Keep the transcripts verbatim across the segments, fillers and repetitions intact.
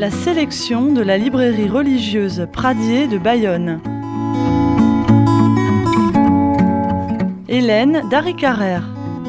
la sélection de la librairie religieuse Pradier de Bayonne. Hélène Dary-Carrère.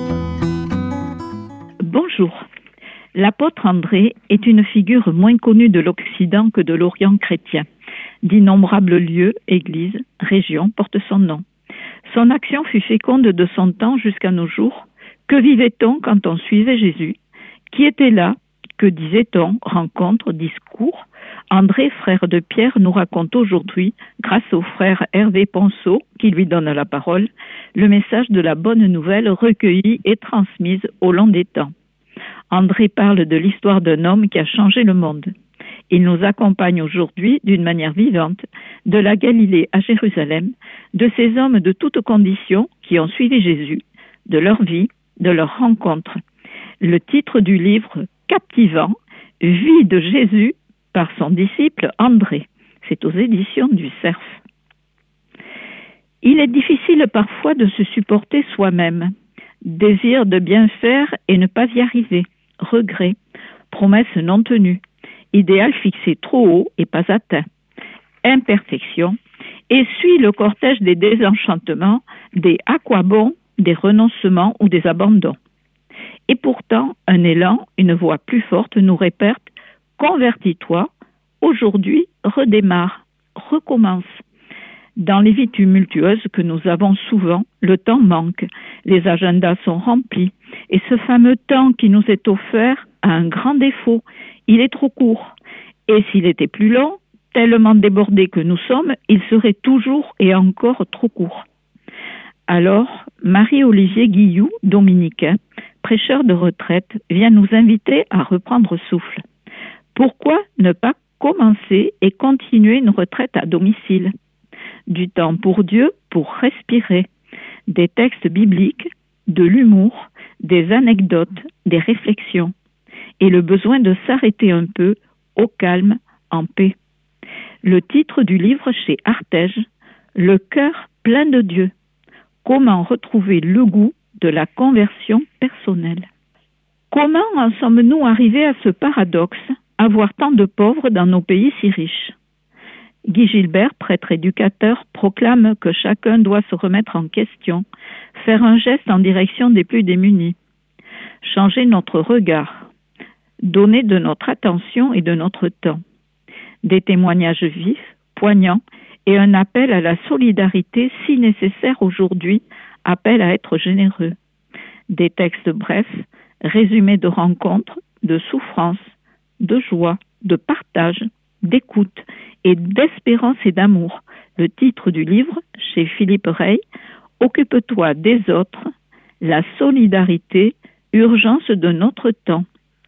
Bonjour. L'apôtre André est une figure moins connue de l'Occident que de l'Orient chrétien. D'innombrables lieux, églises, régions portent son nom. Son action fut féconde de son temps jusqu'à nos jours. Que vivait-on quand on suivait Jésus? Qui était là? Que disait-on? Rencontres, discours? André, frère de Pierre, nous raconte aujourd'hui, grâce au frère Hervé Ponceau, qui lui donne la parole, le message de la bonne nouvelle recueillie et transmise au long des temps. André parle de l'histoire d'un homme qui a changé le monde. Il nous accompagne aujourd'hui d'une manière vivante, de la Galilée à Jérusalem, de ces hommes de toutes conditions qui ont suivi Jésus, de leur vie, de leurs rencontres. Le titre du livre captivant, Vie de Jésus par son disciple André. C'est aux éditions du Cerf. Il est difficile parfois de se supporter soi-même. Désir de bien faire et ne pas y arriver. Regret. Promesse non tenue. Idéal fixé trop haut et pas atteint. Imperfection. Et suit le cortège des désenchantements, des à quoi bon, des renoncements ou des abandons. Et pourtant, un élan, une voix plus forte nous répète « Convertis-toi, aujourd'hui, redémarre, recommence ». Dans les vies tumultueuses que nous avons souvent, le temps manque, les agendas sont remplis, et ce fameux temps qui nous est offert a un grand défaut, il est trop court. Et s'il était plus long, tellement débordés que nous sommes, il serait toujours et encore trop court. Alors, Marie-Olivier Guilloux, dominicain, prêcheur de retraite, vient nous inviter à reprendre souffle. Pourquoi ne pas commencer et continuer une retraite à domicile? Du temps pour Dieu, pour respirer, des textes bibliques, de l'humour, des anecdotes, des réflexions, et le besoin de s'arrêter un peu, au calme, en paix. Le titre du livre chez Artege, Le cœur plein de Dieu. Comment retrouver le goût de la conversion personnelle? Comment en sommes-nous arrivés à ce paradoxe, avoir tant de pauvres dans nos pays si riches? Guy Gilbert, prêtre éducateur, proclame que chacun doit se remettre en question, faire un geste en direction des plus démunis, changer notre regard, donner de notre attention et de notre temps. Des témoignages vifs, poignants, et un appel à la solidarité si nécessaire aujourd'hui, appel à être généreux. Des textes brefs, résumés de rencontres, de souffrances, de joie, de partage, d'écoute et d'espérance et d'amour. Le titre du livre, chez Philippe Rey, Occupe-toi des autres, la solidarité, urgence de notre temps.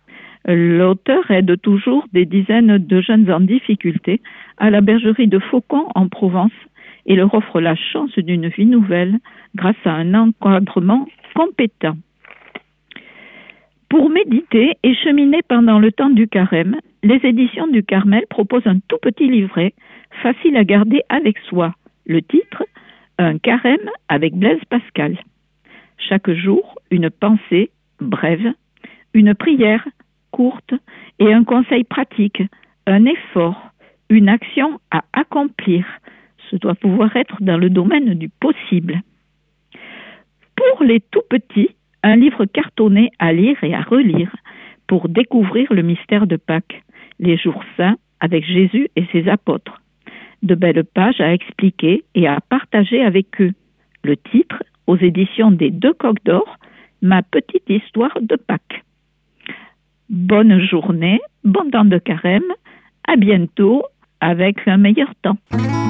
L'auteur aide toujours des dizaines de jeunes en difficulté à la bergerie de Faucon en Provence et leur offre la chance d'une vie nouvelle grâce à un encadrement compétent. Pour méditer et cheminer pendant le temps du carême, les éditions du Carmel proposent un tout petit livret, facile à garder avec soi. Le titre, Un carême avec Blaise Pascal. Chaque jour, une pensée brève, une prière courte et un conseil pratique, un effort, une action à accomplir. Ce doit pouvoir être dans le domaine du possible. Pour les tout petits, un livre cartonné à lire et à relire pour découvrir le mystère de Pâques, les jours saints avec Jésus et ses apôtres. De belles pages à expliquer et à partager avec eux. Le titre, aux éditions des Deux Coqs d'Or, Ma petite histoire de Pâques. Bonne journée, bon temps de carême, à bientôt avec un meilleur temps.